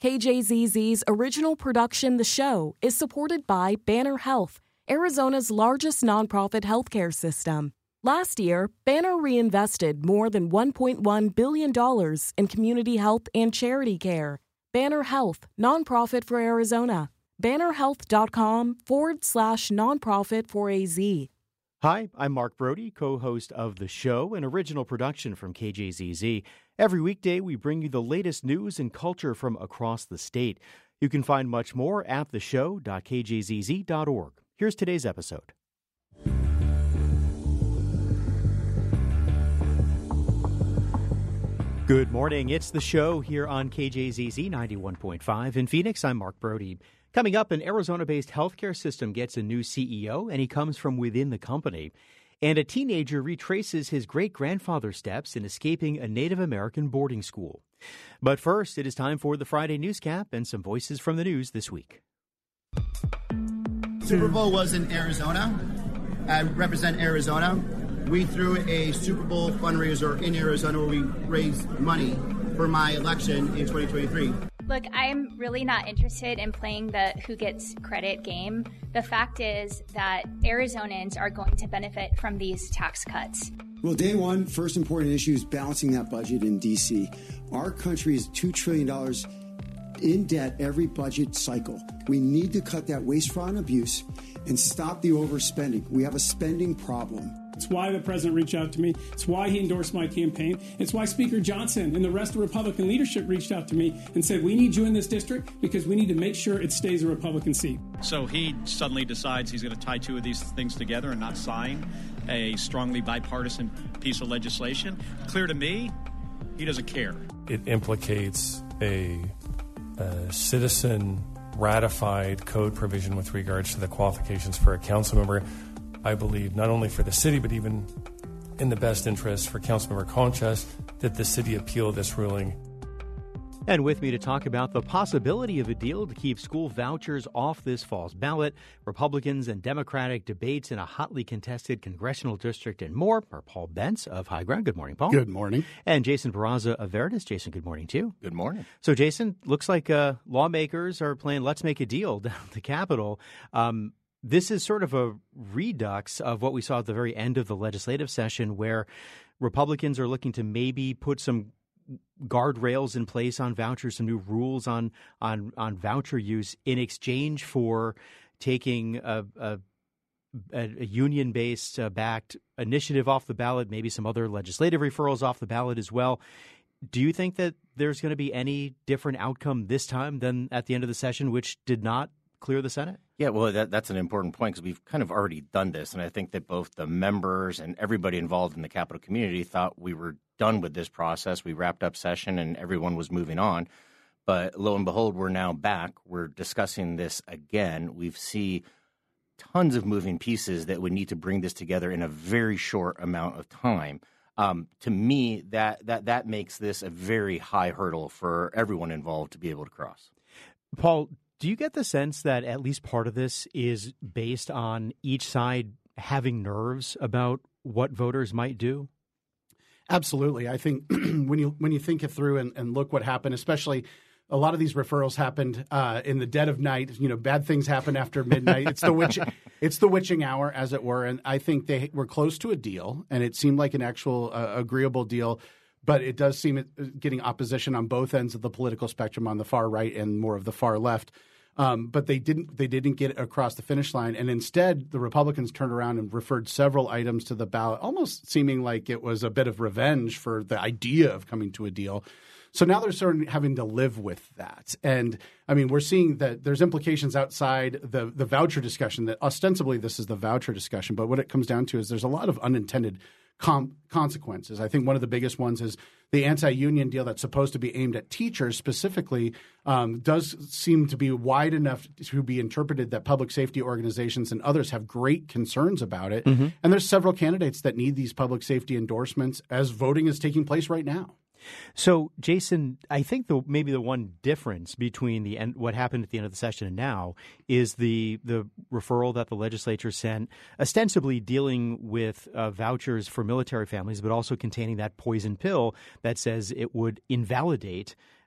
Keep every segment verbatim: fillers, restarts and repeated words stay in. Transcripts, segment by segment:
K J Z Z's original production, The Show, is supported by Banner Health, Arizona's largest nonprofit healthcare system. Last year, Banner reinvested more than one point one billion dollars in community health and charity care. Banner Health, nonprofit for Arizona. bannerhealth.com forward slash nonprofit for A Z. Hi, I'm Mark Brody, co-host of The Show, an original production from K J Z Z. Every weekday, we bring you the latest news and culture from across the state. You can find much more at the show dot k j z z dot org. Here's today's episode. Good morning. It's The Show here on K J Z Z ninety-one point five. In Phoenix, I'm Mark Brody. Coming up, an Arizona-based healthcare system gets a new C E O, and he comes from within the company. And a teenager retraces his great-grandfather's steps in escaping a Native American boarding school. But first, it is time for the Friday Newscap and some voices from the news this week. Super Bowl was in Arizona. I represent Arizona. We threw a Super Bowl fundraiser in Arizona where we raised money for my election in twenty twenty-three. Look, I'm really not interested in playing the who gets credit game. The fact is that Arizonans are going to benefit from these tax cuts. Well, day one, first important issue is balancing that budget in D C. Our country is two trillion dollars in debt every budget cycle. We need to cut that waste, fraud, and abuse and stop the overspending. We have a spending problem. It's why the president reached out to me. It's why he endorsed my campaign. It's why Speaker Johnson and the rest of Republican leadership reached out to me and said, we need you in this district because we need to make sure it stays a Republican seat. So he suddenly decides he's going to tie two of these things together and not sign a strongly bipartisan piece of legislation. Clear to me, he doesn't care. It implicates a, a citizen ratified code provision with regards to the qualifications for a council member. I believe not only for the city, but even in the best interest for Councilmember Conchas, that the city appeal this ruling. And with me to talk about the possibility of a deal to keep school vouchers off this fall's ballot, Republicans and Democratic debates in a hotly contested congressional district and more, are Paul Bentz of High Ground. Good morning, Paul. Good morning. And Jason Barraza of Veritas. Jason, good morning, too. Good morning. So, Jason, looks like uh, lawmakers are playing let's make a deal down at the Capitol. Um, This is sort of a redux of what we saw at the very end of the legislative session, where Republicans are looking to maybe put some guardrails in place on vouchers, some new rules on on, on voucher use in exchange for taking a, a, a union-based uh, backed initiative off the ballot, maybe some other legislative referrals off the ballot as well. Do you think that there's going to be any different outcome this time than at the end of the session, which did not clear the Senate? Yeah, well, that, that's an important point because we've kind of already done this. And I think that both the members and everybody involved in the Capitol community thought we were done with this process. We wrapped up session and everyone was moving on. But lo and behold, we're now back. We're discussing this again. We see tons of moving pieces that would need to bring this together in a very short amount of time. Um, to me, that, that, that makes this a very high hurdle for everyone involved to be able to cross. Paul, do you get the sense that at least part of this is based on each side having nerves about what voters might do? Absolutely. I think when you when you think it through and, and look what happened, especially a lot of these referrals happened uh, in the dead of night. You know, bad things happen after midnight. It's the witch, it's the witching hour, as it were. And I think they were close to a deal, and it seemed like an actual uh, agreeable deal. But it does seem it, getting opposition on both ends of the political spectrum, on the far right and more of the far left. Um, but they didn't they didn't get across the finish line. And instead, the Republicans turned around and referred several items to the ballot, almost seeming like it was a bit of revenge for the idea of coming to a deal. So now they're sort of having to live with that. And, I mean, we're seeing that there's implications outside the, the voucher discussion, that ostensibly this is the voucher discussion. But what it comes down to is there's a lot of unintended Com- consequences. I think one of the biggest ones is the anti-union deal that's supposed to be aimed at teachers specifically um, does seem to be wide enough to be interpreted that public safety organizations and others have great concerns about it. Mm-hmm. And there's several candidates that need these public safety endorsements as voting is taking place right now. So, Jason, I think the maybe the one difference between the end, what happened at the end of the session and now is the the referral that the legislature sent, ostensibly dealing with uh, vouchers for military families, but also containing that poison pill that says it would invalidate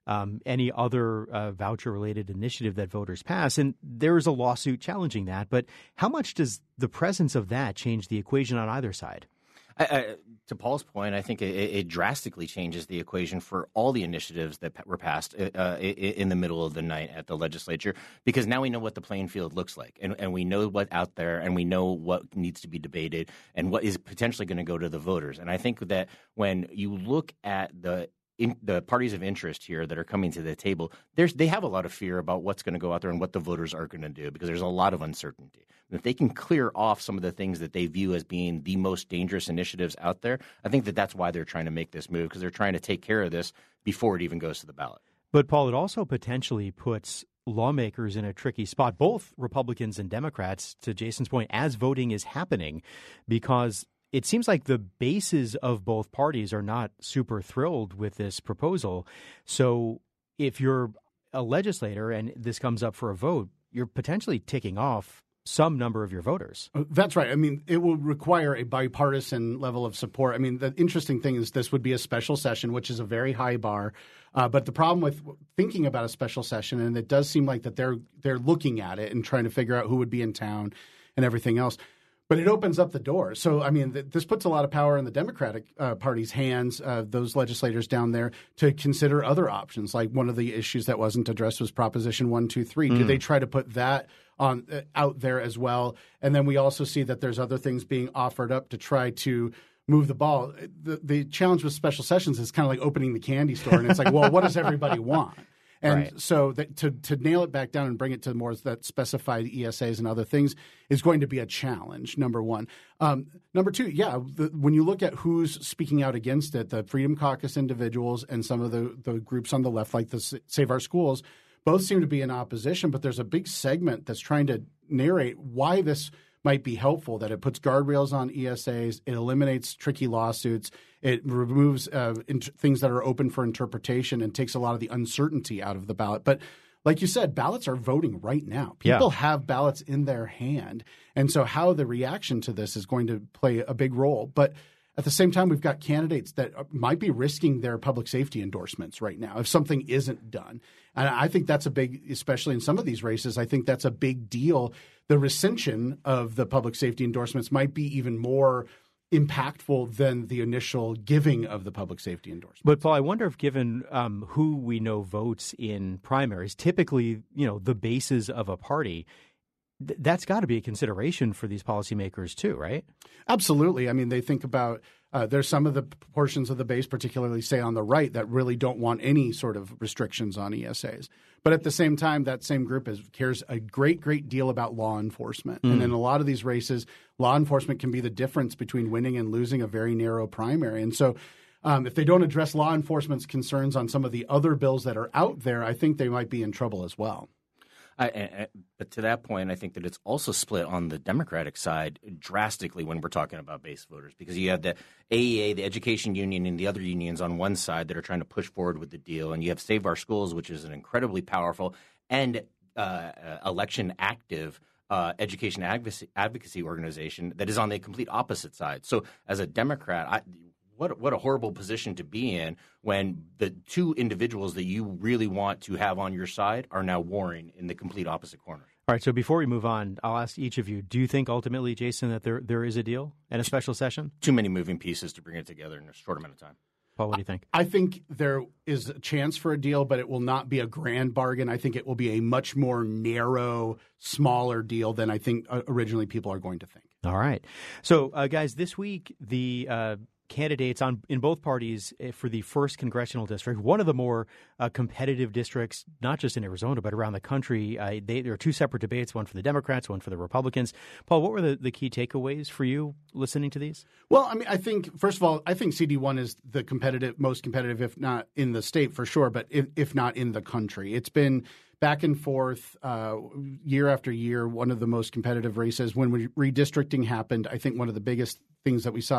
um, any other uh, voucher-related initiative that voters pass. And there is a lawsuit challenging that. But how much does the presence of that change the equation on either side? I, I, to Paul's point, I think it, it drastically changes the equation for all the initiatives that were passed uh, in the middle of the night at the legislature, because now we know what the playing field looks like, and, and we know what's out there, and we know what needs to be debated and what is potentially going to go to the voters. And I think that when you look at the In, the parties of interest here that are coming to the table, there's, they have a lot of fear about what's going to go out there and what the voters are going to do, because there's a lot of uncertainty. And if they can clear off some of the things that they view as being the most dangerous initiatives out there, I think that that's why they're trying to make this move, because they're trying to take care of this before it even goes to the ballot. But, Paul, it also potentially puts lawmakers in a tricky spot, both Republicans and Democrats, to Jason's point, as voting is happening, because it seems like the bases of both parties are not super thrilled with this proposal. So if you're a legislator and this comes up for a vote, you're potentially ticking off some number of your voters. That's right. I mean, it will require a bipartisan level of support. I mean, the interesting thing is this would be a special session, which is a very high bar. Uh, but the problem with thinking about a special session, and it does seem like that they're they're looking at it and trying to figure out who would be in town and everything else. But it opens up the door. So, I mean, th- this puts a lot of power in the Democratic uh, Party's hands, uh, those legislators down there, to consider other options. Like one of the issues that wasn't addressed was Proposition one two three. Mm. Do they try to put that on uh, out there as well? And then we also see that there's other things being offered up to try to move the ball. The, the challenge with special sessions is kind of like opening the candy store. And it's like, well, what does everybody want? And right. so that, to to nail it back down and bring it to more that specified E S As and other things is going to be a challenge, number one. Um, number two, yeah, the, when you look at who's speaking out against it, the Freedom Caucus individuals and some of the, the groups on the left, like the Save Our Schools, both seem to be in opposition. But there's a big segment that's trying to narrate why this might be helpful, that it puts guardrails on E S As, it eliminates tricky lawsuits, it removes uh, int- things that are open for interpretation and takes a lot of the uncertainty out of the ballot. But like you said, ballots are voting right now. People yeah. have ballots in their hand. And so how the reaction to this is going to play a big role. But at the same time, we've got candidates that might be risking their public safety endorsements right now if something isn't done. And I think that's a big, especially in some of these races, I think that's a big deal. The rescission of the public safety endorsements might be even more impactful than the initial giving of the public safety endorsement. But, Paul, I wonder if given um, who we know votes in primaries, typically, you know, the bases of a party, th- that's got to be a consideration for these policymakers too, right? Absolutely. I mean, they think about uh, there's some of the portions of the base, particularly, say, on the right, that really don't want any sort of restrictions on E S As. But at the same time, that same group is, cares a great, great deal about law enforcement. Mm. And in a lot of these races, law enforcement can be the difference between winning and losing a very narrow primary. And so um, if they don't address law enforcement's concerns on some of the other bills that are out there, I think they might be in trouble as well. I, I, but to that point, I think that it's also split on the Democratic side drastically when we're talking about base voters, because you have the A E A, the education union, and the other unions on one side that are trying to push forward with the deal, and you have Save Our Schools, which is an incredibly powerful and uh, election active uh, education advocacy, advocacy organization that is on the complete opposite side. So as a Democrat, I, What what a horrible position to be in when the two individuals that you really want to have on your side are now warring in the complete opposite corner. All right, so before we move on, I'll ask each of you, do you think ultimately, Jason, that there there is a deal and a special session? Too many moving pieces to bring it together in a short amount of time. Paul, what do you think? I think there is a chance for a deal, but it will not be a grand bargain. I think it will be a much more narrow, smaller deal than I think originally people are going to think. All right. So, uh, guys, this week, the uh, candidates on in both parties for the first congressional district, one of the more uh, competitive districts, not just in Arizona, but around the country. Uh, they, there are two separate debates, one for the Democrats, one for the Republicans. Paul, what were the, the key takeaways for you listening to these? Well, I mean, I think, first of all, I think C D one is the competitive, most competitive, if not in the state for sure, but if, if not in the country. It's been back and forth uh, year after year, one of the most competitive races. When we, redistricting happened, I think one of the biggest things that we saw is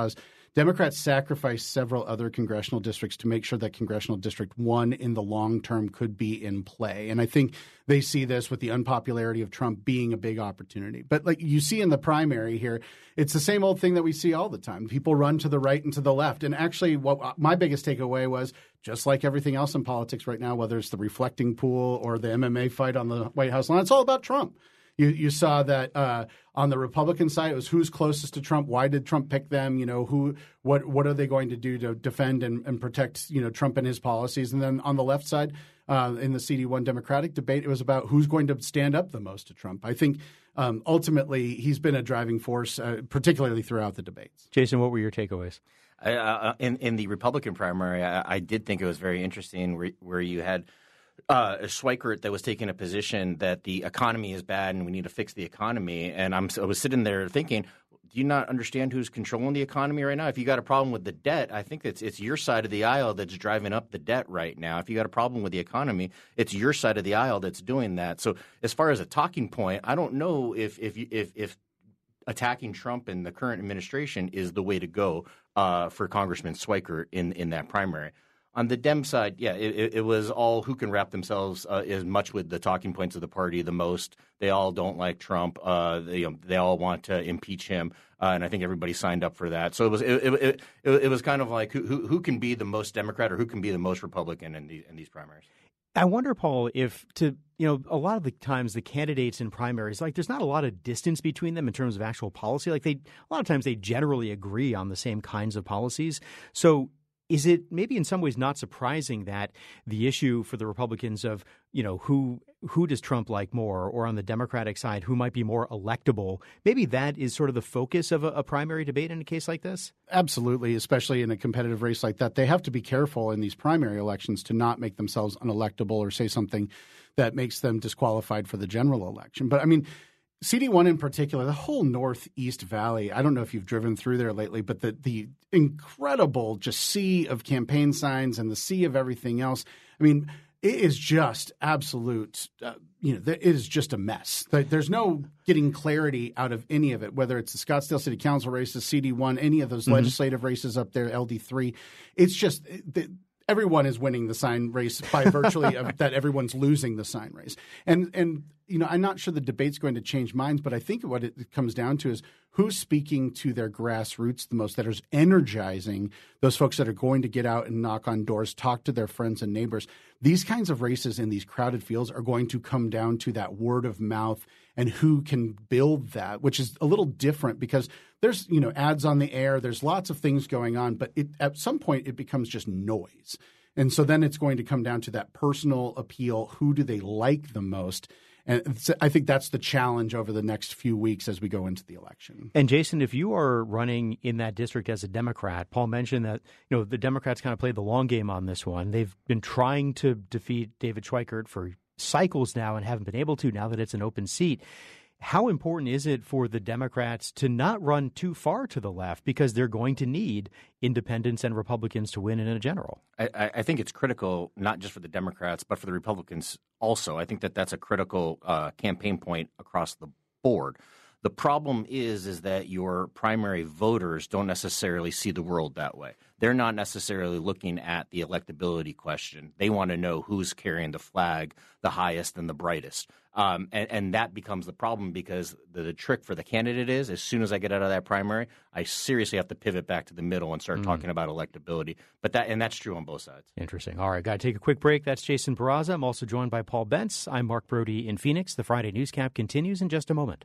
Democrats sacrificed several other congressional districts to make sure that congressional district one in the long term could be in play. And I think they see this with the unpopularity of Trump being a big opportunity. But like you see in the primary here, it's the same old thing that we see all the time. People run to the right and to the left. And actually, what my biggest takeaway was, just like everything else in politics right now, whether it's the reflecting pool or the M M A fight on the White House lawn, it's all about Trump. You you saw that uh, on the Republican side, it was who's closest to Trump. Why did Trump pick them? You know, who what what are they going to do to defend and, and protect, you know, Trump and his policies? And then on the left side, uh, in the C D one Democratic debate, it was about who's going to stand up the most to Trump. I think um, ultimately he's been a driving force, uh, particularly throughout the debates. Jason, what were your takeaways? Uh, in in the Republican primary, I, I did think it was very interesting where, where you had uh, Schweikert that was taking a position that the economy is bad and we need to fix the economy. And I'm, I was sitting there thinking, do you not understand who's controlling the economy right now? If you got a problem with the debt, I think it's it's your side of the aisle that's driving up the debt right now. If you got a problem with the economy, it's your side of the aisle that's doing that. So as far as a talking point, I don't know if if if, if attacking Trump and the current administration is the way to go uh, for Congressman Schweikert in, in that primary. On the Dem side, yeah, it, it was all who can wrap themselves uh, as much with the talking points of the party the most. They all don't like Trump. Uh, they, you know, they all want to impeach him, uh, and I think everybody signed up for that. So it was it it, it, it was kind of like who, who who can be the most Democrat or who can be the most Republican in these in these primaries. I wonder, Paul, if to, you know, a lot of the times the candidates in primaries, like there's not a lot of distance between them in terms of actual policy. Like they, a lot of times they generally agree on the same kinds of policies. So is it maybe in some ways not surprising that the issue for the Republicans of, you know, who who does Trump like more, or on the Democratic side, who might be more electable, maybe that is sort of the focus of a, a primary debate in a case like this? Absolutely, especially in a competitive race like that. They have to be careful in these primary elections to not make themselves unelectable or say something that makes them disqualified for the general election. But I mean, C D one in particular, the whole Northeast Valley, I don't know if you've driven through there lately, but the the incredible just sea of campaign signs and the sea of everything else. I mean, it is just absolute, uh, you know, it is just a mess. There's no getting clarity out of any of it, whether it's the Scottsdale City Council races, C D one, any of those mm-hmm. legislative races up there, L D three. It's just the, everyone is winning the sign race by virtually of that everyone's losing the sign race. And, and you know, I'm not sure the debate's going to change minds, but I think what it comes down to is who's speaking to their grassroots the most, that is energizing those folks that are going to get out and knock on doors, talk to their friends and neighbors. These kinds of races in these crowded fields are going to come down to that word of mouth and who can build that, which is a little different because there's, you know, ads on the air. There's lots of things going on, but it, at some point it becomes just noise. And so then it's going to come down to that personal appeal. Who do they like the most? And I think that's the challenge over the next few weeks as we go into the election. And Jason, if you are running in that district as a Democrat, Paul mentioned that, you know, the Democrats kind of played the long game on this one. They've been trying to defeat David Schweikert for cycles now and haven't been able to now that it's an open seat. How important is it for the Democrats to not run too far to the left because they're going to need independents and Republicans to win in a general? I, I think it's critical not just for the Democrats but for the Republicans also. I think that that's a critical uh, campaign point across the board. The problem is is that your primary voters don't necessarily see the world that way. They're not necessarily looking at the electability question. They want to know who's carrying the flag the highest and the brightest. Um, and, and that becomes the problem because the, the trick for the candidate is as soon as I get out of that primary, I seriously have to pivot back to the middle and start mm. talking about electability. But that and that's true on both sides. Interesting. All right, got to take a quick break. That's Jason Barraza. I'm also joined by Paul Bentz. I'm Mark Brody in Phoenix. The Friday Newscap continues in just a moment.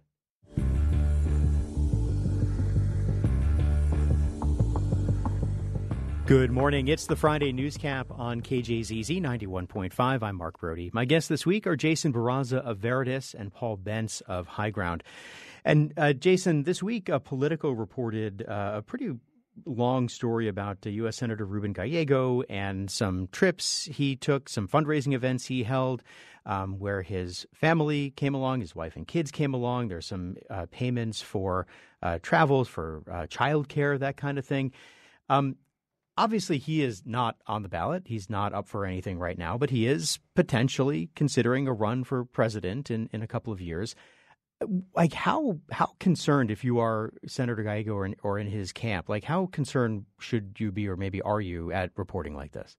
Good morning. It's the Friday Newscap on K J Z Z ninety-one point five. I'm Mark Brody. My guests this week are Jason Barraza of Veritas and Paul Bentz of High Ground. And uh, Jason, this week uh, Politico reported uh, a pretty long story about uh, U S Senator Ruben Gallego and some trips he took, some fundraising events he held um, where his family came along, his wife and kids came along. There's some uh, payments for uh, travels, for uh, childcare, that kind of thing. Um Obviously, he is not on the ballot. He's not up for anything right now, but he is potentially considering a run for president in, in a couple of years. Like how how concerned, if you are Senator Gallego or in, or in his camp, like how concerned should you be, or maybe are you, at reporting like this?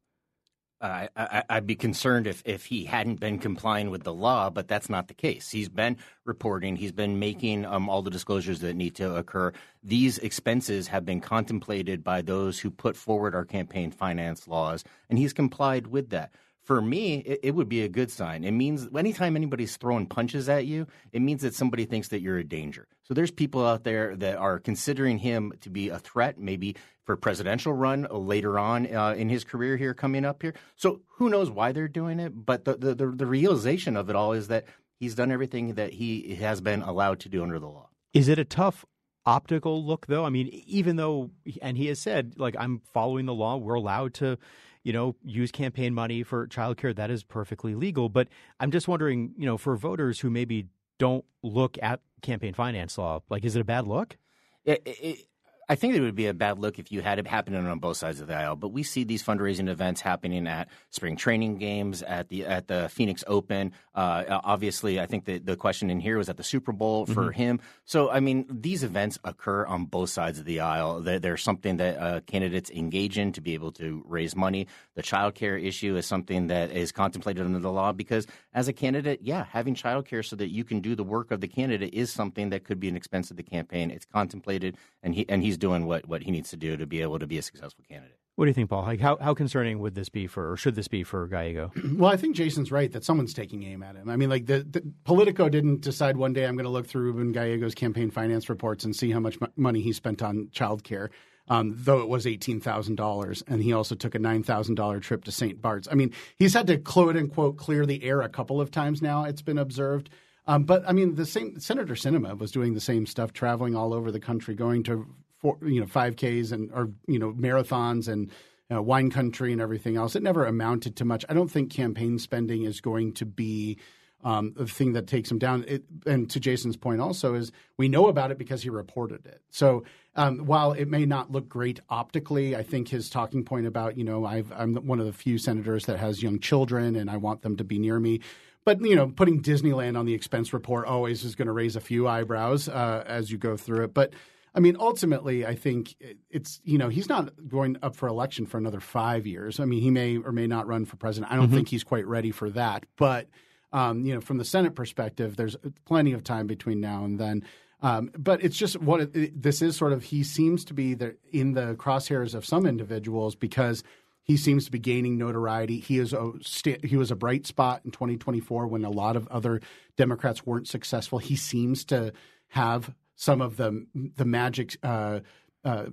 Uh, I, I'd be concerned if, if he hadn't been complying with the law, but that's not the case. He's been reporting. He's been making um, all the disclosures that need to occur. These expenses have been contemplated by those who put forward our campaign finance laws, and he's complied with that. For me, it, it would be a good sign. It means anytime anybody's throwing punches at you, it means that somebody thinks that you're a danger. So there's people out there that are considering him to be a threat, maybe for a presidential run later on uh, in his career here coming up here. So who knows why they're doing it? But the, the, the, the realization of it all is that he's done everything that he has been allowed to do under the law. Is it a tough optical look, though? I mean, even though, and he has said, like, I'm following the law, we're allowed to, you know, use campaign money for childcare. That is perfectly legal. But I'm just wondering, you know, for voters who maybe don't look at campaign finance law, like, is it a bad look? It, it, I think it would be a bad look if you had it happening on both sides of the aisle. But we see these fundraising events happening at spring training games, at the at the Phoenix Open. Uh, obviously, I think that the question in here was at the Super Bowl for mm-hmm. him. So, I mean, these events occur on both sides of the aisle. They're, they're something that uh, candidates engage in to be able to raise money. The child care issue is something that is contemplated under the law because as a candidate, yeah, having child care so that you can do the work of the candidate is something that could be an expense of the campaign. It's contemplated, and he and he's doing what, what he needs to do to be able to be a successful candidate. What do you think, Paul? Like, how, how concerning would this be for, or should this be for Gallego? Well, I think Jason's right that someone's taking aim at him. I mean, like, the, the Politico didn't decide one day I'm going to look through Ruben Gallego's campaign finance reports and see how much m- money he spent on childcare, um, though it was eighteen thousand dollars. And he also took a nine thousand dollars trip to Saint Bart's. I mean, he's had to, quote unquote, clear the air a couple of times now, it's been observed. Um, but, I mean, the same Senator Sinema was doing the same stuff, traveling all over the country, going to four, you know, five Ks and or, you know, marathons and Uh, wine country and everything else. It never amounted to much. I don't think campaign spending is going to be um, the thing that takes him down. It, and to Jason's point also is we know about it because he reported it. So um, while it may not look great optically, I think his talking point about, you know, I've, I'm one of the few senators that has young children and I want them to be near me. But, you know, putting Disneyland on the expense report always is going to raise a few eyebrows uh, as you go through it. But I mean, ultimately, I think it's, you know, he's not going up for election for another five years. I mean, he may or may not run for president. I don't mm-hmm. think he's quite ready for that. But, um, you know, from the Senate perspective, there's plenty of time between now and then. Um, but it's just what it, it, this is sort of, he seems to be the, in the crosshairs of some individuals because he seems to be gaining notoriety. He is a he was a bright spot in twenty twenty-four when a lot of other Democrats weren't successful. He seems to have some of the the magic uh, uh,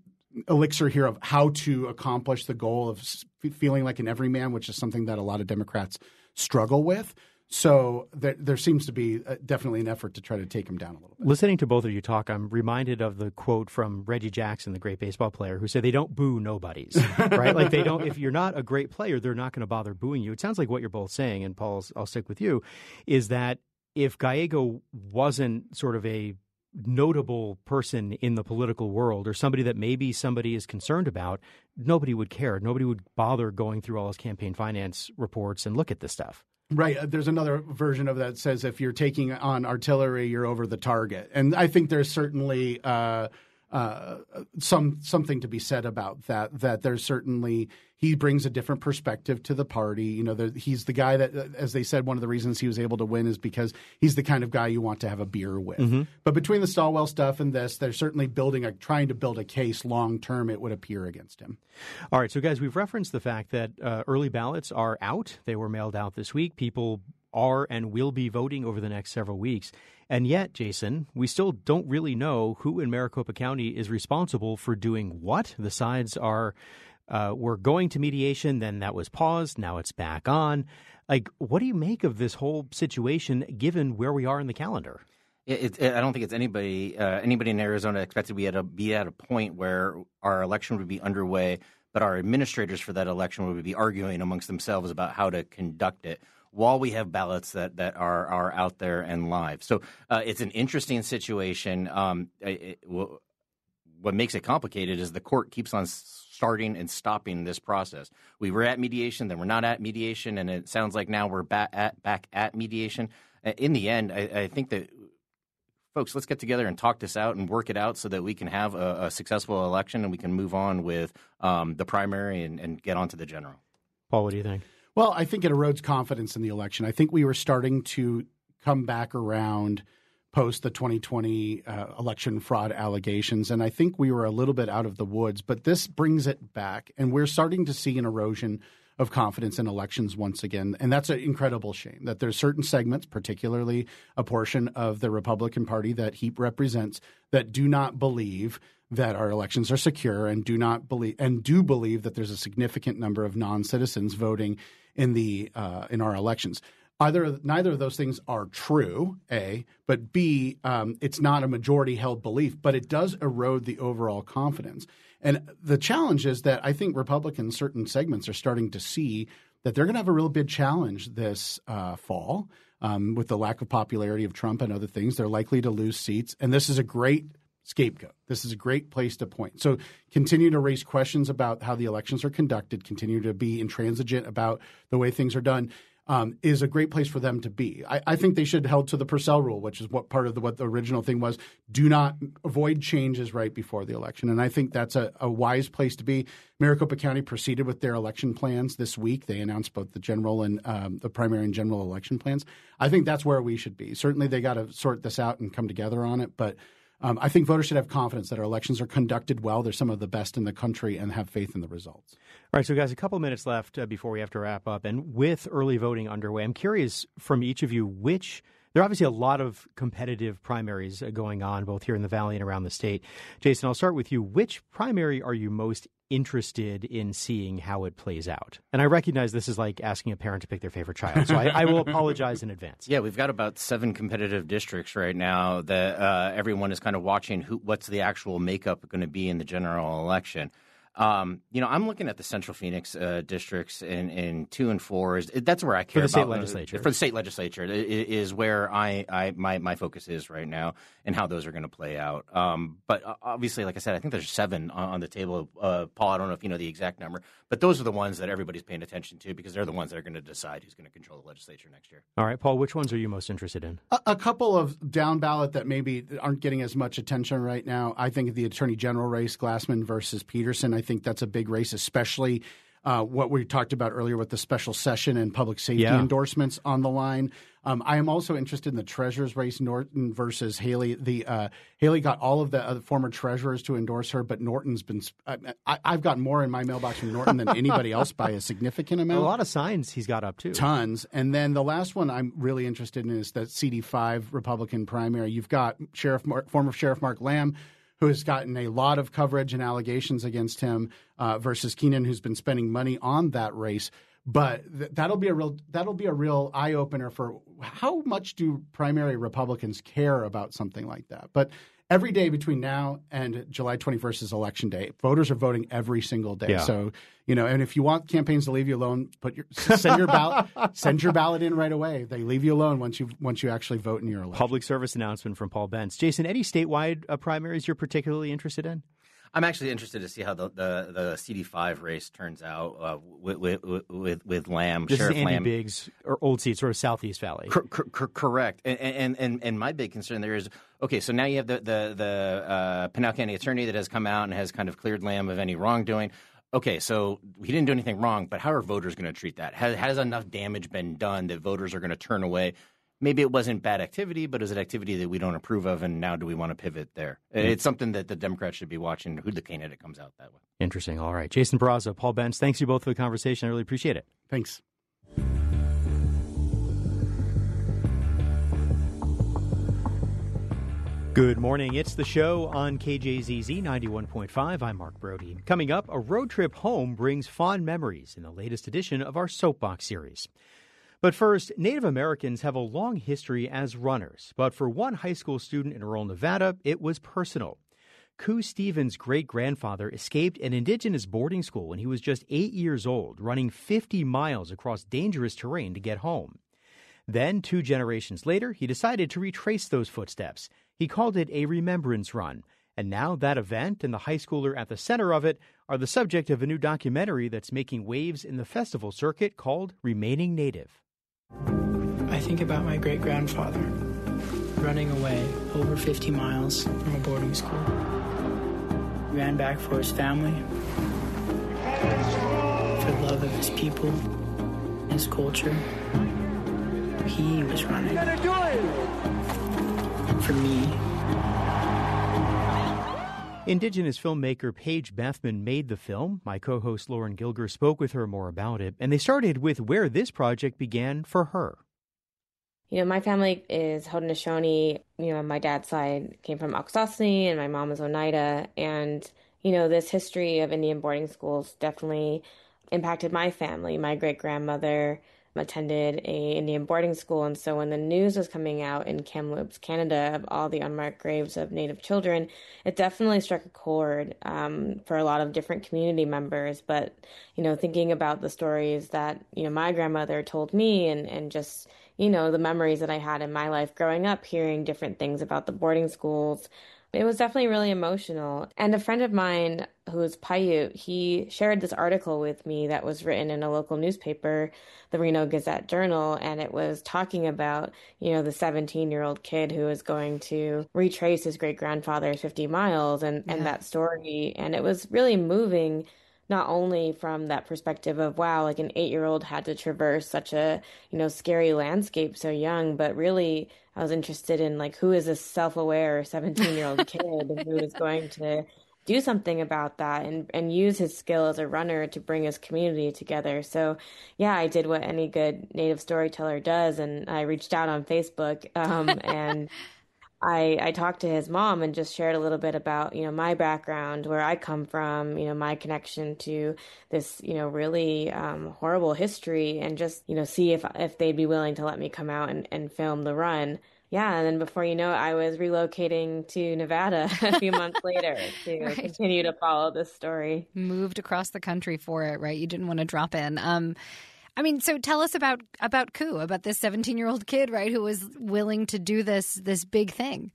elixir here of how to accomplish the goal of feeling like an everyman, which is something that a lot of Democrats struggle with. So there, there seems to be uh, definitely an effort to try to take him down a little bit. Listening to both of you talk, I'm reminded of the quote from Reggie Jackson, the great baseball player, who said they don't boo nobodies, right? Like they don't. If you're not a great player, they're not going to bother booing you. It sounds like what you're both saying, and Paul, I'll stick with you, is that if Gallego wasn't sort of a notable person in the political world or somebody that maybe somebody is concerned about, nobody would care. Nobody would bother going through all his campaign finance reports and look at this stuff. Right. There's another version of that that says if you're taking on artillery, you're over the target. And I think there's certainly uh, uh, some something to be said about that, that there's certainly – he brings a different perspective to the party. You know, the, he's the guy that, as they said, one of the reasons he was able to win is because he's the kind of guy you want to have a beer with. Mm-hmm. But between the Stilwell stuff and this, they're certainly building a trying to build a case long term, it would appear, against him. All right. So, guys, we've referenced the fact that uh, early ballots are out. They were mailed out this week. People are and will be voting over the next several weeks. And yet, Jason, we still don't really know who in Maricopa County is responsible for doing what. The sides are uh, we're going to mediation, then that was paused, now it's back on. Like, what do you make of this whole situation given where we are in the calendar? It, it, I don't think it's anybody uh, anybody in Arizona expected we had to be at a point where our election would be underway, but our administrators for that election would be arguing amongst themselves about how to conduct it while we have ballots that, that are, are out there and live. So uh, it's an interesting situation. Um, it, it, what makes it complicated is the court keeps on starting and stopping this process. We were at mediation, then we're not at mediation, and it sounds like now we're back at, back at mediation. In the end, I, I think that folks, let's get together and talk this out and work it out so that we can have a, a successful election and we can move on with um, the primary and, and get on to the general. Paul, what do you think? Well, I think it erodes confidence in the election. I think we were starting to come back around post the twenty twenty uh, election fraud allegations, and I think we were a little bit out of the woods, but this brings it back, and we're starting to see an erosion of confidence in elections once again, and that's an incredible shame that there's certain segments, particularly a portion of the Republican Party that Heap represents, that do not believe that our elections are secure and do not believe and do believe that there's a significant number of non-citizens voting in the uh, in our elections. Either neither of those things are true, A, but B, um, it's not a majority-held belief, but it does erode the overall confidence. And the challenge is that I think Republicans, certain segments, are starting to see that they're going to have a real big challenge this uh, fall um, with the lack of popularity of Trump and other things. They're likely to lose seats, and this is a great scapegoat. This is a great place to point. So continue to raise questions about how the elections are conducted, continue to be intransigent about the way things are done. Um, is a great place for them to be. I, I think they should held to the Purcell rule, which is what part of the, what the original thing was. Do not avoid changes right before the election. And I think that's a, a wise place to be. Maricopa County proceeded with their election plans this week. They announced both the general and um, the primary and general election plans. I think that's where we should be. Certainly they got to sort this out and come together on it. But um, I think voters should have confidence that our elections are conducted well. They're some of the best in the country and have faith in the results. All right, so guys, a couple of minutes left uh, before we have to wrap up. And with early voting underway, I'm curious from each of you which – there are obviously a lot of competitive primaries uh, going on both here in the Valley and around the state. Jason, I'll start with you. Which primary are you most interested in seeing how it plays out? And I recognize this is like asking a parent to pick their favorite child, so I, I will apologize in advance. Yeah, we've got about seven competitive districts right now that uh, everyone is kind of watching who, what's the actual makeup going to be in the general election. Um, you know, I'm looking at the Central Phoenix uh, districts in, in two and four. Is that's where I care for the about state legislature. For the state legislature is, is where I, I my my focus is right now, and how those are going to play out. Um, but obviously, like I said, I think there's seven on, on the table. Uh, Paul, I don't know if you know the exact number, but those are the ones that everybody's paying attention to because they're the ones that are going to decide who's going to control the legislature next year. All right, Paul, which ones are you most interested in? A, a couple of down ballot that maybe aren't getting as much attention right now. I think the Attorney General race, Glassman versus Peterson. I think that's a big race, especially uh, what we talked about earlier with the special session and public safety yeah. endorsements on the line. Um, I am also interested in the treasurer's race, Norton versus Haley. The uh, Haley got all of the uh, former treasurers to endorse her, but Norton's been uh, – I've gotten more in my mailbox from Norton than anybody else by a significant amount. A lot of signs he's got up, too. Tons. And then the last one I'm really interested in is the C D five Republican primary. You've got Sheriff Mark, former Sheriff Mark Lamb, who has gotten a lot of coverage and allegations against him, uh, versus Keenan, who's been spending money on that race. But th- that'll be a real that'll be a real eye opener for how much do primary Republicans care about something like that. But every day between now and July twenty-first is election day. Voters are voting every single day. Yeah. So you know, and if you want campaigns to leave you alone, put your send your ballot send your ballot in right away. They leave you alone once you once you actually vote in your election. Public service announcement from Paul Bentz. Jason, any statewide uh, primaries you're particularly interested in? I'm actually interested to see how the the, the C D five race turns out uh, with, with with with Lamb, this Sheriff is Andy Lamb. Biggs, or old seat, sort of Southeast Valley. Cor- cor- correct, and, and and and my big concern there is okay. So now you have the the the uh, Pinal County attorney that has come out and has kind of cleared Lamb of any wrongdoing. Okay, so he didn't do anything wrong, but how are voters going to treat that? Has, has enough damage been done that voters are going to turn away? Maybe it wasn't bad activity, but is it activity that we don't approve of, and now do we want to pivot there? Mm-hmm. It's something that the Democrats should be watching, who the candidate comes out that way. Interesting. All right. Jason Barraza, Paul Bentz, thanks you both for the conversation. I really appreciate it. Thanks. Good morning. It's the show on K J Z Z ninety-one point five. I'm Mark Brody. Coming up, a road trip home brings fond memories in the latest edition of our Soapbox series. But first, Native Americans have a long history as runners, but for one high school student in rural Nevada, it was personal. Koo Stevens' great-grandfather escaped an indigenous boarding school when he was just eight years old, running fifty miles across dangerous terrain to get home. Then, two generations later, he decided to retrace those footsteps. He called it a remembrance run, and now that event and the high schooler at the center of it are the subject of a new documentary that's making waves in the festival circuit called Remaining Native. I think about my great-grandfather. running away over fifty miles from a boarding school. He ran back for his family, for the love of his people, his culture. He was running for me. Indigenous filmmaker Paige Bethman made the film. My co-host Lauren Gilger spoke with her more about it, and they started with where this project began for her. You know, my family is Haudenosaunee. You know, my dad's side came from Akwesasne, and my mom was Oneida. And, you know, this history of Indian boarding schools definitely impacted my family. My great-grandmother attended a Indian boarding school, and so when the news was coming out in Kamloops, Canada, of all the unmarked graves of Native children, it definitely struck a chord um, for a lot of different community members. But, you know, thinking about the stories that, you know, my grandmother told me and, and just, you know, the memories that I had in my life growing up, hearing different things about the boarding schools, it was definitely really emotional. And a friend of mine who's Paiute, he shared this article with me that was written in a local newspaper, the Reno Gazette Journal, and it was talking about, you know, the seventeen-year-old kid who was going to retrace his great-grandfather's fifty miles and, yeah. and that story. And it was really moving, not only from that perspective of, wow, like an eight-year-old had to traverse such a, you know, scary landscape so young, but really I was interested in, like, who is this self-aware seventeen-year-old kid who is going to do something about that and, and use his skill as a runner to bring his community together. So, yeah, I did what any good Native storyteller does, and I reached out on Facebook um, and I, I talked to his mom and just shared a little bit about, you know, my background, where I come from, you know, my connection to this, you know, really um, horrible history, and just, you know, see if if they'd be willing to let me come out and, and film the run. Yeah, and then before you know it, I was relocating to Nevada a few months later to right. continue to follow this story. Moved across the country for it, right? You didn't want to drop in. Um, I mean, so tell us about about Koo, about this seventeen-year-old kid, right, who was willing to do this this big thing.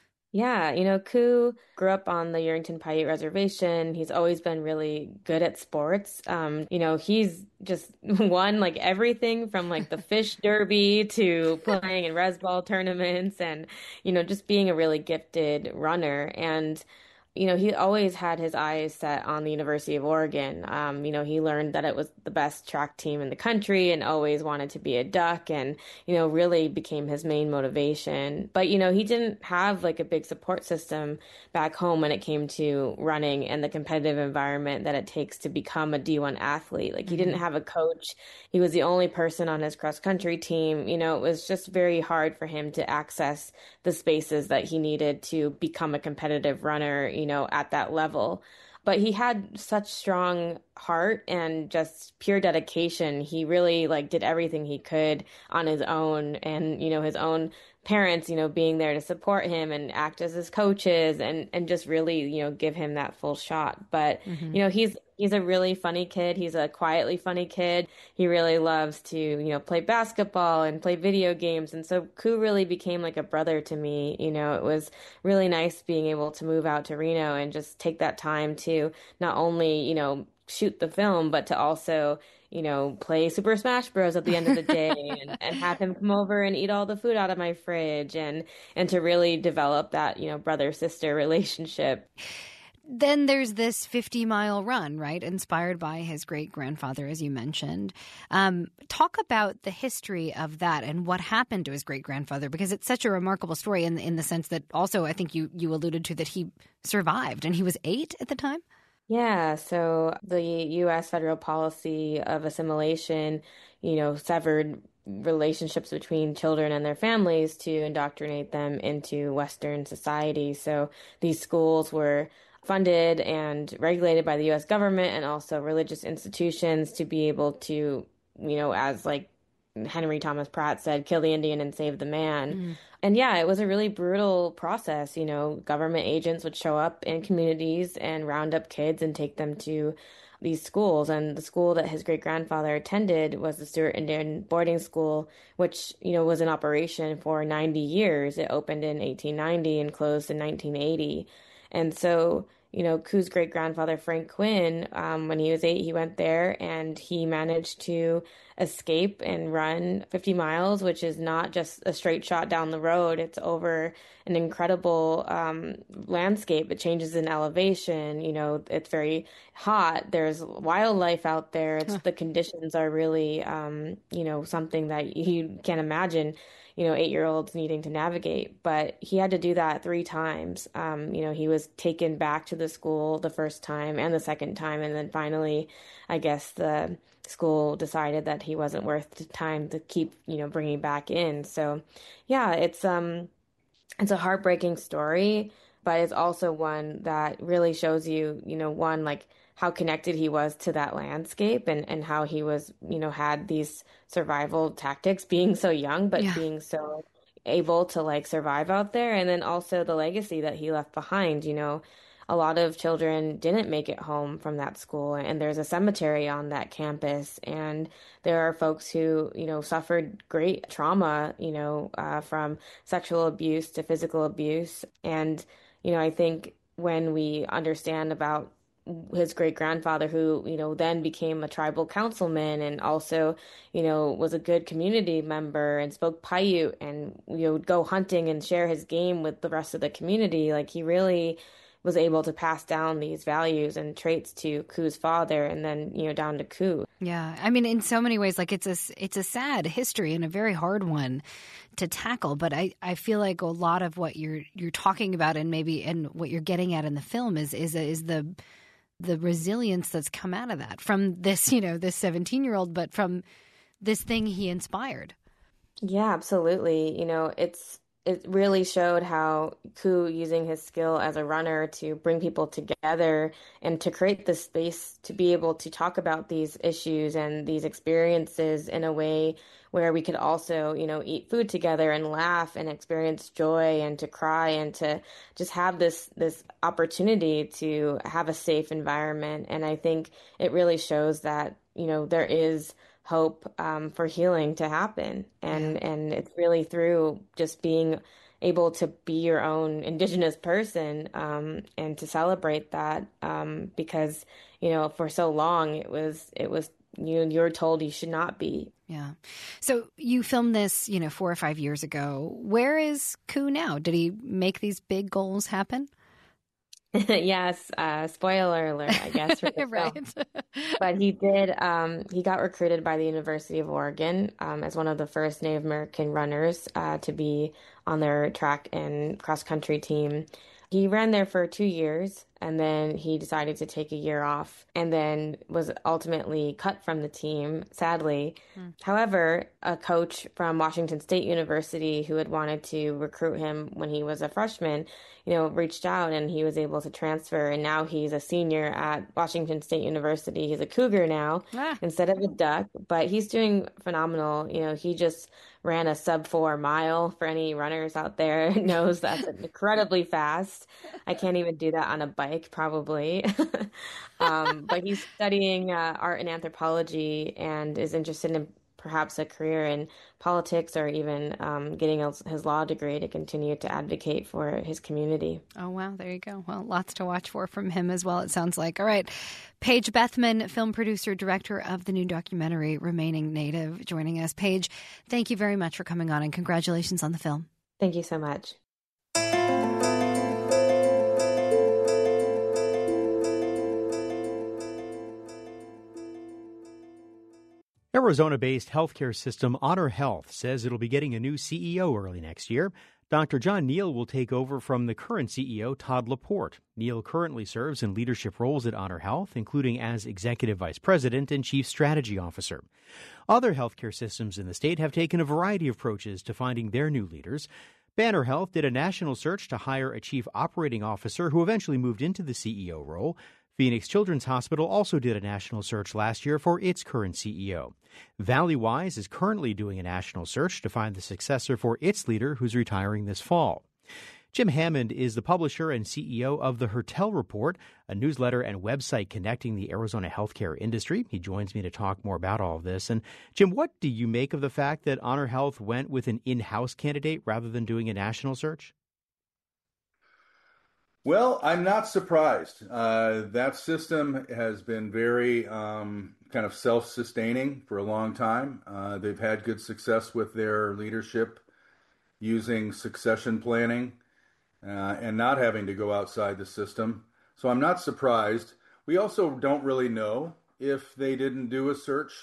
Yeah, you know, Koo grew up on the Yerington Paiute Reservation. He's always been really good at sports. Um, you know, he's just won like everything from like the fish derby to playing in res ball tournaments and, you know, just being a really gifted runner. And you know, he always had his eyes set on the University of Oregon. Um, you know, he learned that it was the best track team in the country and always wanted to be a Duck, and, you know, really became his main motivation. But, you know, he didn't have like a big support system back home when it came to running and the competitive environment that it takes to become a D one athlete. Like, he didn't have a coach. He was the only person on his cross country team. You know, it was just very hard for him to access the spaces that he needed to become a competitive runner, you know, at that level. But he had such strong heart and just pure dedication. He really like did everything he could on his own, and, you know, his own parents, you know, being there to support him and act as his coaches and, and just really, you know, give him that full shot. But, mm-hmm. you know, he's, he's a really funny kid. He's a quietly funny kid. He really loves to, you know, play basketball and play video games. And so Koo really became like a brother to me. You know, it was really nice being able to move out to Reno and just take that time to not only, you know, shoot the film, but to also, you know, play Super Smash Bros. At the end of the day and, and have him come over and eat all the food out of my fridge, and, and to really develop that, you know, brother-sister relationship. Then there's this fifty-mile run, right, inspired by his great-grandfather, as you mentioned. Um, talk about the history of that and what happened to his great-grandfather, because it's such a remarkable story in, in the sense that also I think you, you alluded to that he survived, and he was eight at the time? Yeah, so the U S federal policy of assimilation, you know, severed relationships between children and their families to indoctrinate them into Western society. So these schools were funded and regulated by the U S government and also religious institutions to be able to, you know, as like Henry Thomas Pratt said, kill the Indian and save the man. Mm. And yeah, it was a really brutal process. You know, government agents would show up in communities and round up kids and take them to these schools. And the school that his great-grandfather attended was the Stewart Indian Boarding School, which, you know, was in operation for ninety years. It opened in eighteen ninety and closed in nineteen eighty. And so, you know, Ku's great-grandfather, Frank Quinn, um, when he was eight, he went there and he managed to escape and run fifty miles, which is not just a straight shot down the road. It's over an incredible um, landscape. It changes in elevation. You know, it's very hot. There's wildlife out there. It's, the conditions are really, um, you know, something that you can't imagine, you know, eight-year-olds needing to navigate. But he had to do that three times. Um, you know, he was taken back to the school the first time and the second time. And then finally, I guess the school decided that he wasn't worth the time to keep, you know, bringing back in. So, yeah, it's um, it's a heartbreaking story, but it's also one that really shows you, you know, one, like, how connected he was to that landscape and, and how he was, you know, had these survival tactics, being so young, but yeah. being so able to, like, survive out there. And then also the legacy that he left behind. You know, a lot of children didn't make it home from that school, and there's a cemetery on that campus. And there are folks who, you know, suffered great trauma, you know, uh, from sexual abuse to physical abuse. And, you know, I think when we understand about his great-grandfather, who, you know, then became a tribal councilman and also, you know, was a good community member and spoke Paiute and, you know, would go hunting and share his game with the rest of the community. Like, he really was able to pass down these values and traits to Ku's father and then, you know, down to Ku. Yeah. I mean, in so many ways, like, it's a, it's a sad history and a very hard one to tackle. But I, I feel like a lot of what you're you're talking about and maybe and what you're getting at in the film is is is the the resilience that's come out of that from this, you know, this seventeen-year-old, but from this thing he inspired. Yeah, absolutely. You know, it's it really showed how Ku, using his skill as a runner to bring people together and to create this space to be able to talk about these issues and these experiences in a way where we could also, you know, eat food together and laugh and experience joy and to cry and to just have this this opportunity to have a safe environment. And I think it really shows that, you know, there is hope um, for healing to happen. And, yeah. and it's really through just being able to be your own Indigenous person um, and to celebrate that um, because, you know, for so long it was, it was, you you're told you should not be. Yeah. So you filmed this, you know, four or five years ago. Where is Ku now? Did he make these big goals happen? Yes. Uh, spoiler alert, I guess. For the right. film. But he did. Um, he got recruited by the University of Oregon um, as one of the first Native American runners uh, to be on their track and cross country team. He ran there for two years and then he decided to take a year off and then was ultimately cut from the team, sadly. Mm. However, a coach from Washington State University who had wanted to recruit him when he was a freshman, you know, reached out and he was able to transfer. And now he's a senior at Washington State University. He's a Cougar now ah. instead of a Duck, but he's doing phenomenal. You know, he just ran a sub four mile. For any runners out there knows that's incredibly fast. I can't even do that on a bike, probably. um, but he's studying uh, art and anthropology and is interested in perhaps a career in politics or even um, getting his law degree to continue to advocate for his community. Oh, wow. There you go. Well, lots to watch for from him as well, it sounds like. All right. Paige Bethman, film producer, director of the new documentary Remaining Native, joining us. Paige, thank you very much for coming on and congratulations on the film. Thank you so much. Arizona-based healthcare system Honor Health says it'll be getting a new C E O early next year. Doctor John Neal will take over from the current C E O, Todd LaPorte. Neal currently serves in leadership roles at Honor Health, including as Executive Vice President and Chief Strategy Officer. Other healthcare systems in the state have taken a variety of approaches to finding their new leaders. Banner Health did a national search to hire a Chief Operating Officer who eventually moved into the C E O role. Phoenix Children's Hospital also did a national search last year for its current C E O. Valleywise is currently doing a national search to find the successor for its leader, who's retiring this fall. Jim Hammond is the publisher and C E O of The Hertel Report, a newsletter and website connecting the Arizona healthcare industry. He joins me to talk more about all of this. And Jim, what do you make of the fact that Honor Health went with an in-house candidate rather than doing a national search? Well, I'm not surprised. Uh, that system has been very um, kind of self-sustaining for a long time. Uh, they've had good success with their leadership using succession planning uh, and not having to go outside the system. So I'm not surprised. We also don't really know if they didn't do a search,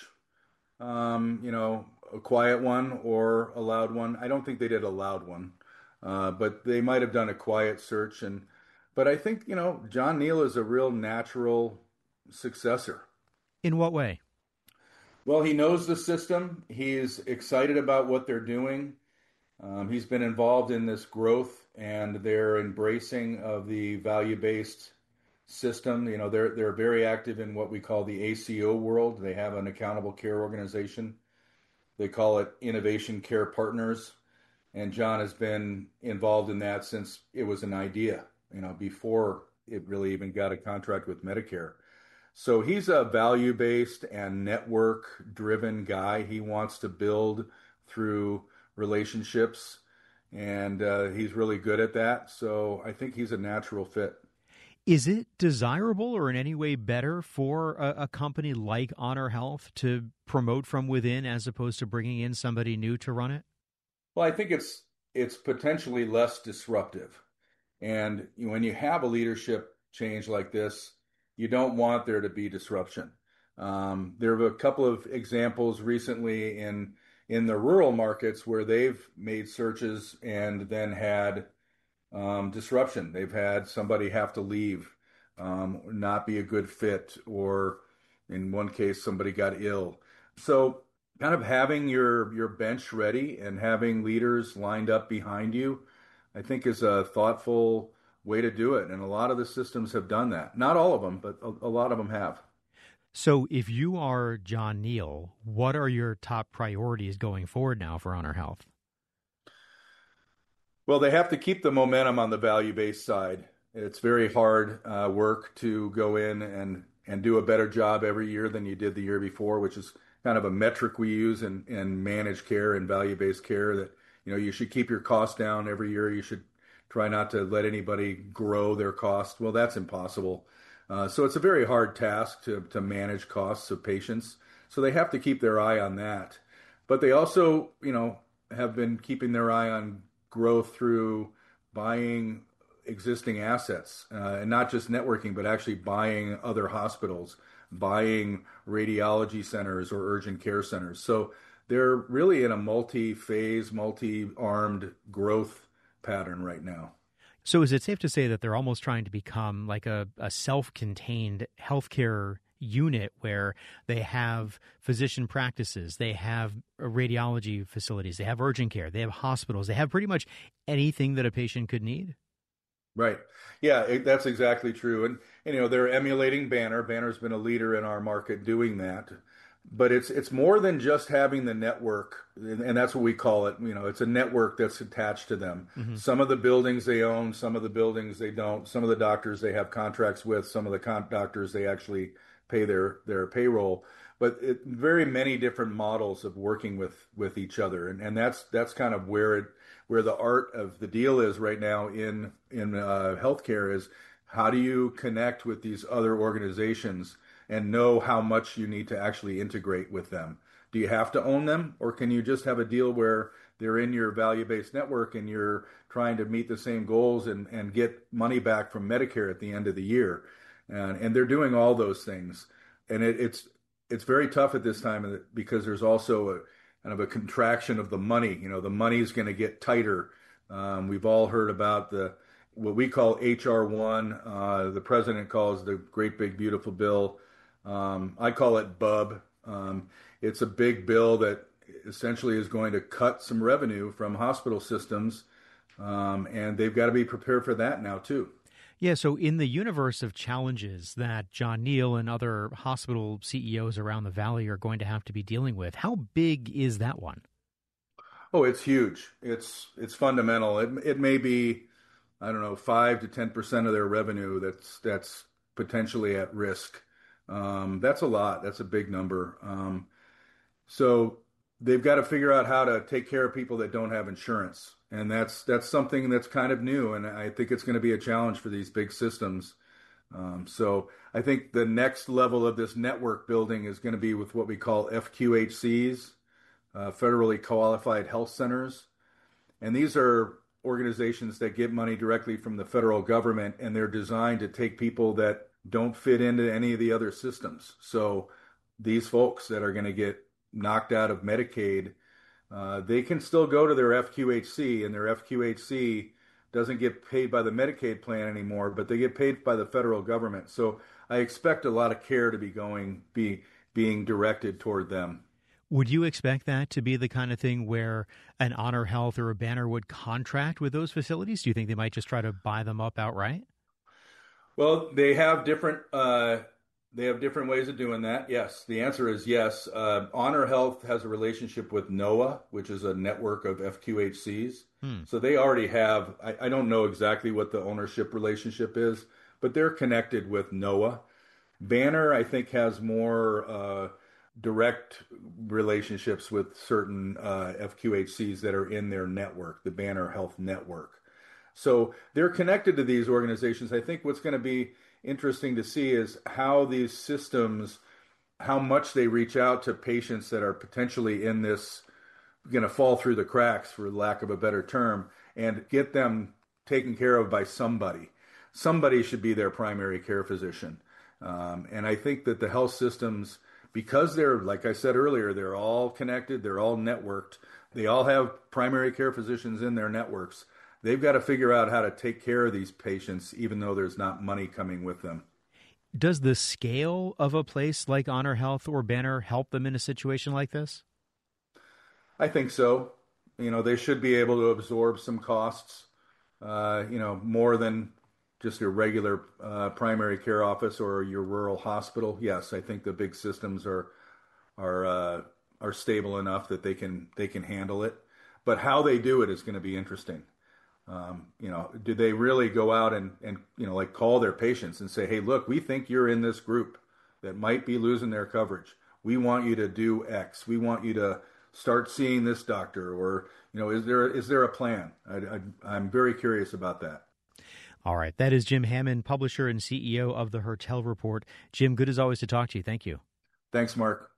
um, you know, a quiet one or a loud one. I don't think they did a loud one, uh, but they might have done a quiet search. And But I think, you know, John Neal is a real natural successor. In what way? Well, he knows the system. He's excited about what they're doing. Um, he's been involved in this growth and their embracing of the value-based system. You know, they're they're very active in what we call the A C O world. They have an accountable care organization. They call it Innovation Care Partners. And John has been involved in that since it was an idea, you know, before it really even got a contract with Medicare. So he's a value-based and network-driven guy. He wants to build through relationships, and uh, he's really good at that. So I think he's a natural fit. Is it desirable or in any way better for a, a company like Honor Health to promote from within as opposed to bringing in somebody new to run it? Well, I think it's it's potentially less disruptive. And when you have a leadership change like this, you don't want there to be disruption. Um, there are a couple of examples recently in in the rural markets where they've made searches and then had um, disruption. They've had somebody have to leave, um, not be a good fit, or in one case, somebody got ill. So kind of having your, your bench ready and having leaders lined up behind you, I think is a thoughtful way to do it. And a lot of the systems have done that. Not all of them, but a, a lot of them have. So if you are John Neal, what are your top priorities going forward now for Honor Health? Well, they have to keep the momentum on the value-based side. It's very hard uh, work to go in and, and do a better job every year than you did the year before, which is kind of a metric we use in, in managed care and value-based care, that, you know, you should keep your costs down every year. You should try not to let anybody grow their costs. Well, that's impossible. Uh, so it's a very hard task to, to manage costs of patients. So they have to keep their eye on that. But they also, you know, have been keeping their eye on growth through buying existing assets, uh, and not just networking, but actually buying other hospitals, buying radiology centers or urgent care centers. So they're really in a multi-phase, multi-armed growth pattern right now. So is it safe to say that they're almost trying to become like a, a self-contained healthcare unit where they have physician practices, they have radiology facilities, they have urgent care, they have hospitals, they have pretty much anything that a patient could need? Right. Yeah, it, that's exactly true. And, and, you know, they're emulating Banner. Banner's been a leader in our market doing that. But it's it's more than just having the network, and that's what we call it. You know, it's a network that's attached to them. Mm-hmm. Some of the buildings they own, some of the buildings they don't. Some of the doctors they have contracts with, some of the con- doctors they actually pay their, their payroll. But it, very many different models of working with, with each other, and and that's that's kind of where it where the art of the deal is right now in in uh, healthcare is how do you connect with these other organizations and know how much you need to actually integrate with them. Do you have to own them, or can you just have a deal where they're in your value-based network and you're trying to meet the same goals and, and get money back from Medicare at the end of the year? And, and they're doing all those things. And it, it's it's very tough at this time because there's also a kind of a contraction of the money. You know, the money's going to get tighter. Um, we've all heard about the what we call H R one. Uh, the president calls the Great Big Beautiful Bill. Um, I call it B U B. Um, it's a big bill that essentially is going to cut some revenue from hospital systems, um, and they've got to be prepared for that now, too. Yeah, so in the universe of challenges that John Neal and other hospital C E Os around the Valley are going to have to be dealing with, how big is that one? Oh, it's huge. It's it's fundamental. It it may be, I don't know, five to ten percent of their revenue that's that's potentially at risk. Um, that's a lot. That's a big number. Um, so they've got to figure out how to take care of people that don't have insurance. And that's that's something that's kind of new, and I think it's going to be a challenge for these big systems. Um, so I think the next level of this network building is going to be with what we call F Q H Cs, uh, Federally Qualified Health Centers. And these are organizations that get money directly from the federal government, and they're designed to take people that don't fit into any of the other systems. So these folks that are going to get knocked out of Medicaid, uh, they can still go to their F Q H C, and their F Q H C doesn't get paid by the Medicaid plan anymore, but they get paid by the federal government. So I expect a lot of care to be going, be being directed toward them. Would you expect that to be the kind of thing where an Honor Health or a Banner would contract with those facilities? Do you think they might just try to buy them up outright? Well, they have different uh, they have different ways of doing that. Yes, the answer is yes. Uh, Honor Health has a relationship with NOAA, which is a network of F Q H Cs. Hmm. So they already have, I, I don't know exactly what the ownership relationship is, but they're connected with NOAA. Banner, I think, has more uh, direct relationships with certain uh, F Q H Cs that are in their network, the Banner Health Network. So they're connected to these organizations. I think what's going to be interesting to see is how these systems, how much they reach out to patients that are potentially in this, going to fall through the cracks, for lack of a better term, and get them taken care of by somebody. Somebody should be their primary care physician. Um, and I think that the health systems, because they're, like I said earlier, they're all connected, they're all networked, they all have primary care physicians in their networks. They've got to figure out how to take care of these patients, even though there's not money coming with them. Does the scale of a place like Honor Health or Banner help them in a situation like this? I think so. You know, they should be able to absorb some costs, uh, you know, more than just your regular uh, primary care office or your rural hospital. Yes, I think the big systems are are uh, are stable enough that they can they can handle it. But how they do it is going to be interesting. Um, you know, do they really go out and, and, you know, like call their patients and say, hey, look, we think you're in this group that might be losing their coverage. We want you to do X. We want you to start seeing this doctor, or, you know, is there is there a plan? I, I, I'm very curious about that. All right. That is Jim Hammond, publisher and C E O of the Hertel Report. Jim, good as always to talk to you. Thank you. Thanks, Mark.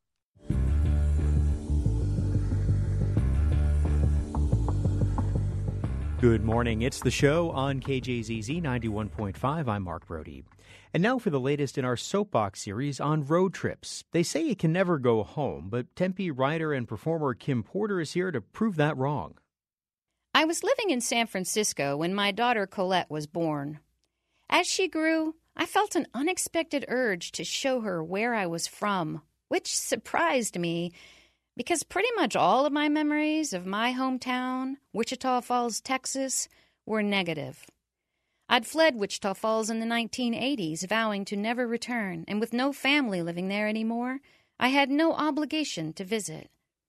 Good morning. It's the show on K J Z Z ninety-one point five. I'm Mark Brody. And now for the latest in our soapbox series on road trips. They say you can never go home, but Tempe writer and performer Kim Porter is here to prove that wrong. I was living in San Francisco when my daughter Colette was born. As she grew, I felt an unexpected urge to show her where I was from, which surprised me, because pretty much all of my memories of my hometown, Wichita Falls, Texas, were negative. I'd fled Wichita Falls in the nineteen eighties, vowing to never return, and with no family living there anymore, I had no obligation to visit.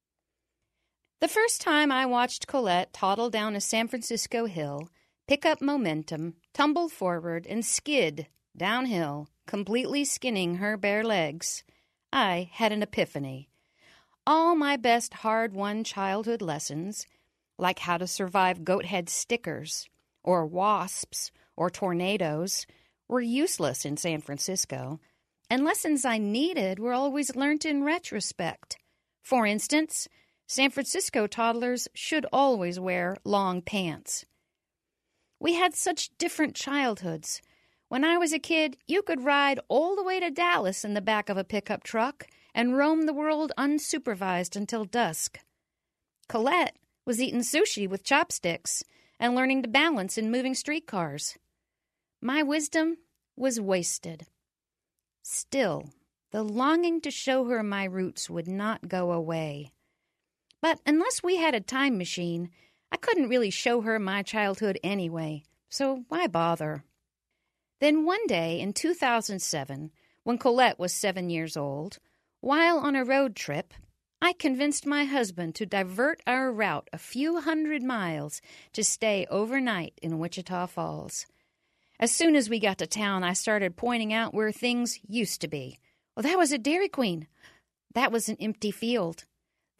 The first time I watched Colette toddle down a San Francisco hill, pick up momentum, tumble forward, and skid downhill, completely skinning her bare legs, I had an epiphany. All my best hard-won childhood lessons, like how to survive goat-head stickers, or wasps, or tornadoes, were useless in San Francisco, and lessons I needed were always learnt in retrospect. For instance, San Francisco toddlers should always wear long pants. We had such different childhoods. When I was a kid, you could ride all the way to Dallas in the back of a pickup truck and roam the world unsupervised until dusk. Colette was eating sushi with chopsticks and learning to balance in moving streetcars. My wisdom was wasted. Still, the longing to show her my roots would not go away. But unless we had a time machine, I couldn't really show her my childhood anyway, so why bother? Then one day in two thousand seven, when Colette was seven years old, while on a road trip, I convinced my husband to divert our route a few hundred miles to stay overnight in Wichita Falls. As soon as we got to town, I started pointing out where things used to be. Well, that was a Dairy Queen. That was an empty field.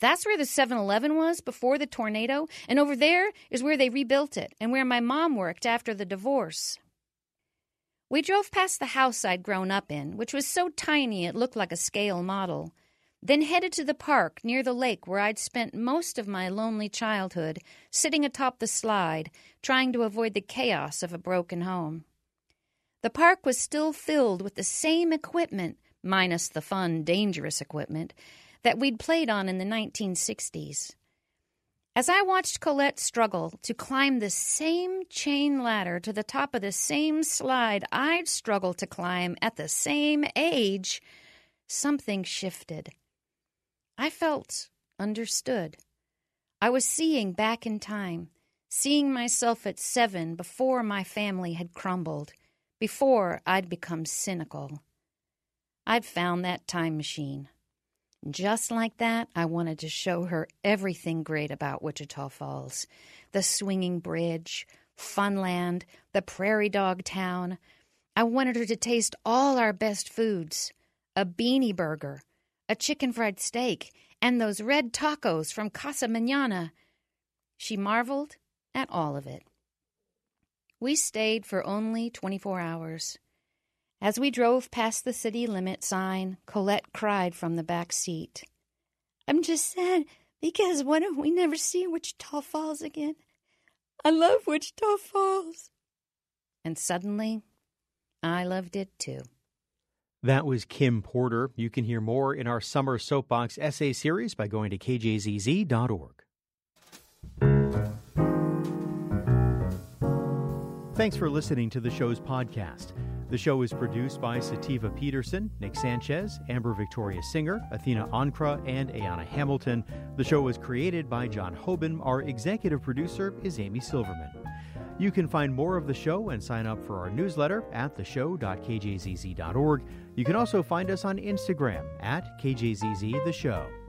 That's where the seven eleven was before the tornado, and over there is where they rebuilt it and where my mom worked after the divorce. We drove past the house I'd grown up in, which was so tiny it looked like a scale model, then headed to the park near the lake where I'd spent most of my lonely childhood, sitting atop the slide, trying to avoid the chaos of a broken home. The park was still filled with the same equipment, minus the fun, dangerous equipment, that we'd played on in the nineteen sixties. As I watched Colette struggle to climb the same chain ladder to the top of the same slide I'd struggled to climb at the same age, something shifted. I felt understood. I was seeing back in time, seeing myself at seven before my family had crumbled, before I'd become cynical. I'd found that time machine. Just like that, I wanted to show her everything great about Wichita Falls. The swinging bridge, Funland, the prairie dog town. I wanted her to taste all our best foods. A beanie burger, a chicken fried steak, and those red tacos from Casa Mañana. She marveled at all of it. We stayed for only twenty-four hours. As we drove past the city limit sign, Colette cried from the back seat. I'm just sad because what if we never see Wichita Falls again? I love Wichita Falls. And suddenly, I loved it too. That was Kim Porter. You can hear more in our Summer Soapbox essay series by going to k j z z dot org. Thanks for listening to the show's podcast. The show is produced by Sativa Peterson, Nick Sanchez, Amber Victoria Singer, Athena Ankra, and Ayana Hamilton. The show was created by John Hoban. Our executive producer is Amy Silverman. You can find more of the show and sign up for our newsletter at the show dot k j z z dot org. You can also find us on Instagram at K J Z Z The Show.